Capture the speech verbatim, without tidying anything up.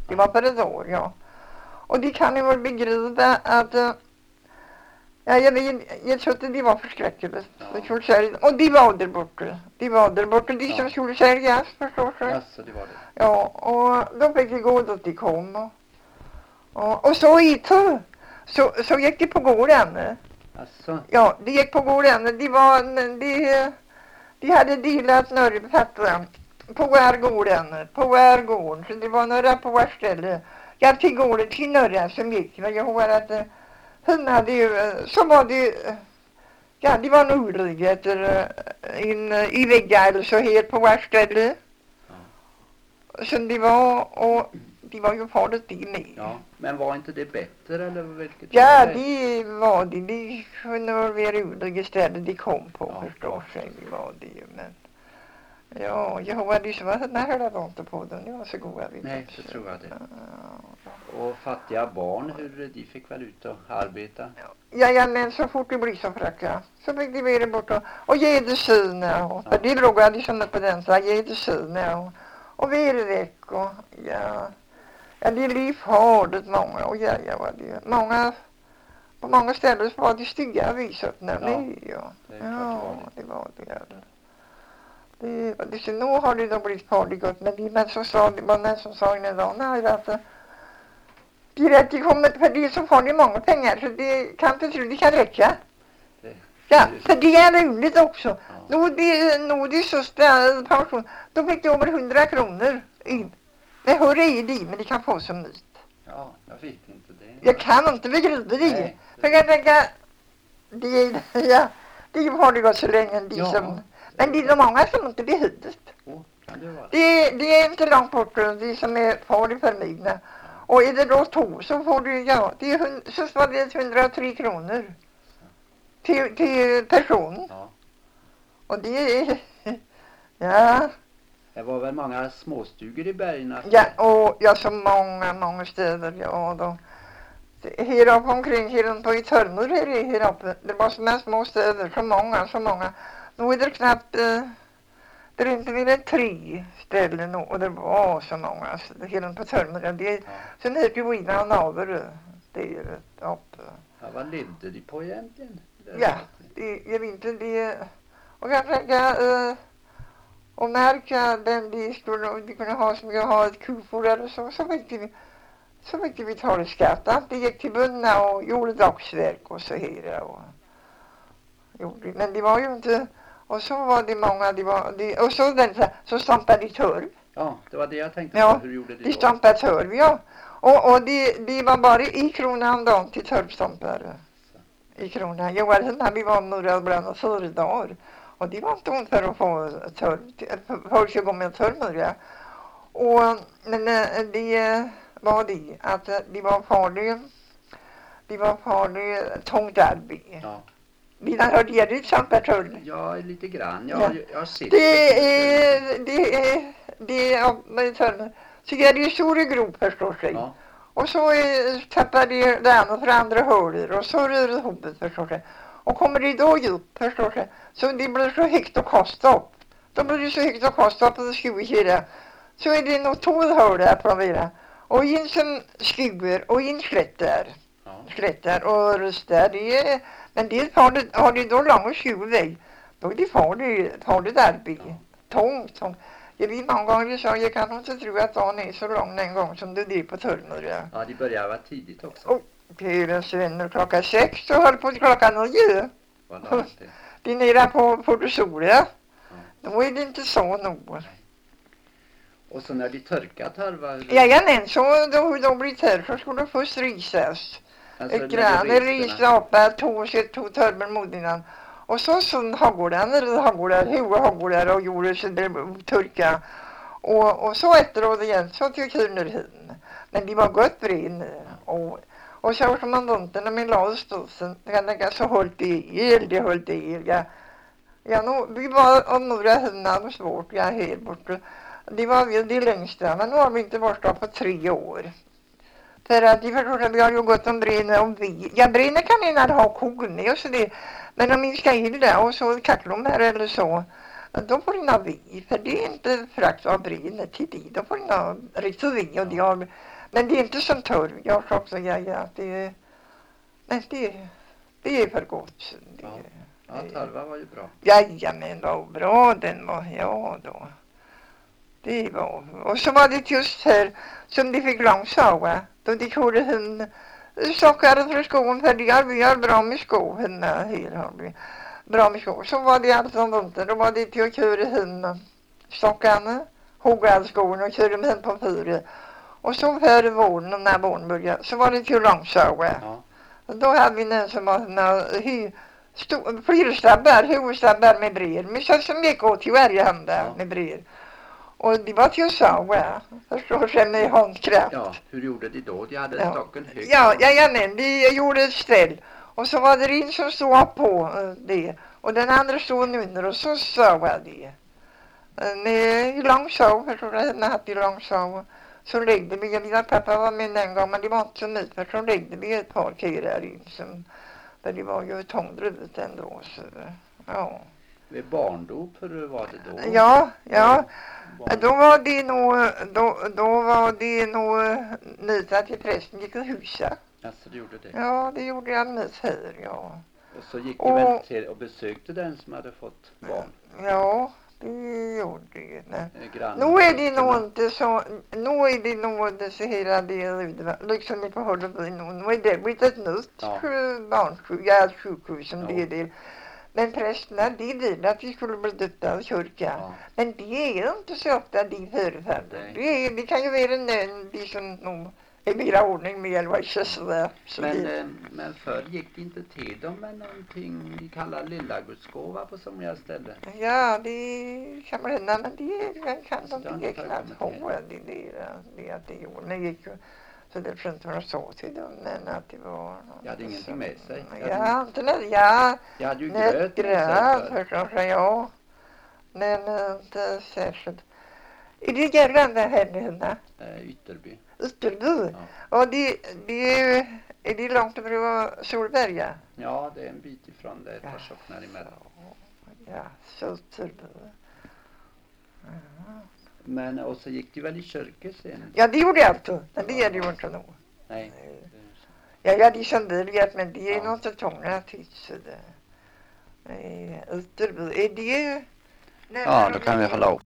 Det var på ett år, ja. Och de kan ju väl begripa att uh, ja, jag vet, jag trodde de var förskräckade. Ja. Och de var där borta. De var där borta, de ja. som skulle säljas, förstår sig. Ja, så det var det. Ja, och då fick vi gå då de kom. Och, och, och så i tur, så, så gick de på gården. Alltså. Ja, de gick på gården. De var, de, de hade delat norrfattan på var gården, på var gården. Så det var några på var ställe. Jag till gården till norra som gick. Men jag har att hon hade ju, så var det, ja, det var en olycklighet in i väggar eller så helt på var ställe. Ja. Så det var, och de var ju farligt det med. Ja, men var inte det bättre eller vilket? Ja, det var det. De kunde vara olika ställen de kom på, ja, förstår sig. Det var det ju, men ja, jag har ju så varit nära de inte på den. Jag var så goda vid. Nej, så tror jag det. Ja. Och fattiga barn, hur de fick väl ut och arbeta? Ja, ja, men så fort det blir så fräcka så fick de vara borta och ge det syna. Och ja. De låg jag liksom på den så ge det syna och, och vara väck och ja. Ja, det är livfarligt många och ja, ja, var det många, på många ställen så var det stygga visat när ja. Nej, ja. Det ja, det var det. Det, det, så nu har det då blivit farligt gott, men det men så sa det var någon som sa innan dagen här att det är rätt, det kommer, för det är så farligt många pengar så det kan inte tro det kan räcka. Det, ja, det för det är roligt också. Ja. Nu det, nu det så spännande pension, då fick jag över hundra kronor in. Det hör i det, men det kan få som nytt. Ja, jag fick inte det. Jag kan inte begripa det. Nej, det... För jag tänker, det, ja, det har det gått så länge. De ja. som, men det är de många som inte blir hit. Oh, det, det, det är inte långt bort, de som är farliga för mig. Ja. Och är det då två så får du, ja, det är, så var det hundratre kronor till, till person. Ja. Och det är, ja... Det var väl många småstugor i bergen? Ja, och ja, så många, många städer, ja, då. Här uppe omkring, här uppe i Törnor, här, här uppe, det var så många små städer, så många, så många. Nu är det knappt, eh, det är inte mer än tre ställen nu, och det var så många, så här uppe på Törnor, det är, ja. Sen heter ju Wina och Naver, det är uppe. Ja, vad levde de på egentligen? Ja, det, jag vet inte, det, och jag tänker, eh, och märka den de skulle de kunde ha som jag har ett kufor eller så, så fick vi, så fick vi ta det skatta. Det gick till bundna och gjorde dagsverk och så här. Och, gjorde, men det var ju inte, och så var det många, det var, det, och så den så stampade de törv. Ja, det var det jag tänkte ja, på, hur gjorde de de stampade törv, ja. Och, och det de var bara i kronan dagen till törvstampare. I kronan. Jo, alltså, vi var några bland fyra dagar. Och det var inte ont för att få törr, folk ska gå med törr. Och men det var det att det var farligt, det var farligt tungt arbete. Ja. Vi har hört er utsamt per törr. Ja, lite grann. Jag, ja. jag har sett det. Är, det är, det är, med törr. Så är det ju stora grop förstår sig. Ja. Och så tappar det det ena för andra håller och så rör det hoppet förstår sig. Och kommer det då upp, förstår du? Så det blir så högt att kasta upp. Då blir det så högt att kasta upp på tjugo kilo. Så är det nog två hål där på mera. Och in som skuer och in slättar. Ja. Slättar och röstar. Det är, men det har det, har det då långa tjugo-väg. Då är det farligt, farligt arbete. Ja. Tungt, tungt. Jag vet många gånger jag sa, jag kan inte tro att dagen är så lång en gång som det är på Törnor. Ja, ja det börjar vara tidigt också. Och, till sen klockan sex så höll på till klockan nio. Vad det? Det är nere på Portosolia. Ja. Då är det inte så nog. Och så när de torkat halva? Ja, men så då, då blir det så skulle det först risas. Alltså, ett grann risa upp, tog sig tog törmen mot innan. Och så så haggården, eller haggården, huvud haggården och gjorde så det torka. Och, och så efteråt igen så tog jag hin. Men det var gott brin och Och så som man runt när min lade ståsen, så höll det el, det höll det el. Ja, ja nu, vi var om några hundar och svårt, jag är helt borta. Det var väl det längsta, men nu har vi inte varit där på tre år. För att de förstår att vi har ju gått om brinner om vi. Ja, brinner kan ni när ha kogen och så det. Men om vi ska hilda och så kacklom här eller så, då får ni ha vi. För det är inte frakt av brinner till det. Då får ni ha riktigt vi och de har... Men det är inte som torv. Jag sa också, ja, ja, det är... Men det, det är för gott. Det, Ja. Ja, torva var ju bra. Jajamän, vad bra den var. Ja, då. Det var... Och så var det just här som de fick långsaga. Då de kunde hun stockade för skogen. För de har, vi har bra med skogen. Här har vi bra med skogen. Så var det alltså inte. Då var det till att köra hun stockarna. Hugga skogen och köra hem på fyra. Och så före våren, när våren började, så var det till långsaga. Ja. Då hade vi en som var en flera stabbar, huvudstabbar med brer. Men så som gick åt till varje hand där Ja. med brer. Och det var till att saga, förstår sig, med handkraft. Ja, hur gjorde de då? De hade Ja. stocken högt. Ja, ja, ja, men vi gjorde ett ställ. Och så var det en som stod på eh, det. Och den andra stod under och så sa det. Eh, Med långsav, förstår du, henne hade långsav. Så läggde vi, mina pappa var med en gång, men det var inte så mycket, för så läggde vi ett par kirar in som, för det var ju tångdruvet ändå, så, ja. Vid barndop, hur var det då? Ja, ja, Barn... då var det nog, då, då var det nog nytt till prästen gick och husa. Alltså, det gjorde det. Ja, det gjorde jag med här, ja. Och så gick Och- du väl till och besökte den som hade fått barn? Ja, det gjorde det. Nej. Eh, grannen. Nu är det nog inte så, nu är det nog inte så hela det, liksom ni får hålla på nu. Nu är det blivit ett nytt Ja. barnsjukhus, ja, sjukhus som Ja. det är det. Men prästerna, de ville att vi skulle bli döpta i kyrkan. Ja. Men det är inte så ofta de förefaller. Nej. Det, är, det kan ju vara en, en de som nog är mera ordning med eller vad jag sådär. Så Men, det, eh, men förr gick det inte till dem med någonting de kallar lilla gudsgåva på somliga ställen. ja, det kan man hända, men det kan, kan Så de det har inte inte knappt förekommit ha. Det, det, det, att det gjorde. Men det gick ju, så det är inte vad jag sa till dem, men att det var... Jag hade ingenting med sig. Jag Ja, hade, inte nöd, ja, jag hade ju nöt, gröt med sig gröt, förr. förstås, ja. Men inte särskilt. Är det gärna här nu, Eh, Ytterby. Ytterby? Ja. Och det, det är, är det långt ifrån Solberga? Ja, det är en bit ifrån det, ett par socknar emellan. Ja, så Ytterby. Ja. Men, och så gick det väl i kyrkan sen? Ja, det gjorde jag alltid. Men det är det ju inte nog. Nej. Ja, jag hade som biljet, men det är Ja. nog inte tunga tids. Ytterby, är det... Ja, då kan vi hålla upp.